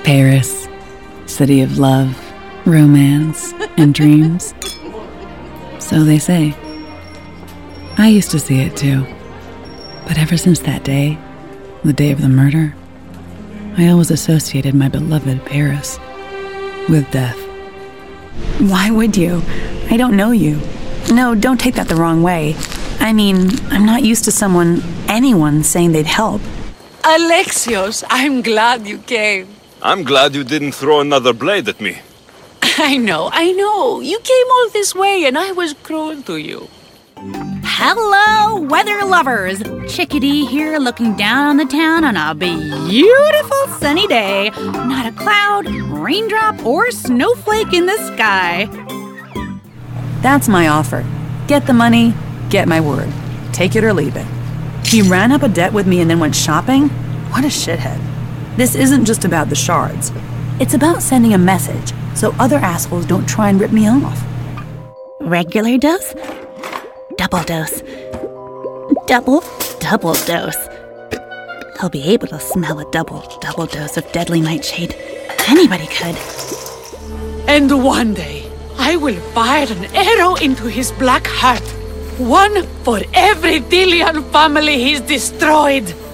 Paris, city of love, romance, and dreams. So they say. I used to see it too. But ever since that day, the day of the murder, I always associated my beloved Paris with death. Why would you? I don't know you. No, don't take that the wrong way. I mean, I'm not used to anyone saying they'd help. Alexios, I'm glad you came. I'm glad you didn't throw another blade at me. I know. You came all this way and I was cruel to you. Hello, weather lovers! Chickadee here looking down on the town on a beautiful sunny day. Not a cloud, raindrop, or snowflake in the sky. That's my offer. Get the money, get my word. Take it or leave it. He ran up a debt with me and then went shopping? What a shithead. This isn't just about the shards. It's about sending a message so other assholes don't try and rip me off. Regular dose? Double dose. Double dose. He'll be able to smell a double dose of deadly nightshade. Anybody could. And one day, I will fire an arrow into his black heart. One for every Dillian family he's destroyed.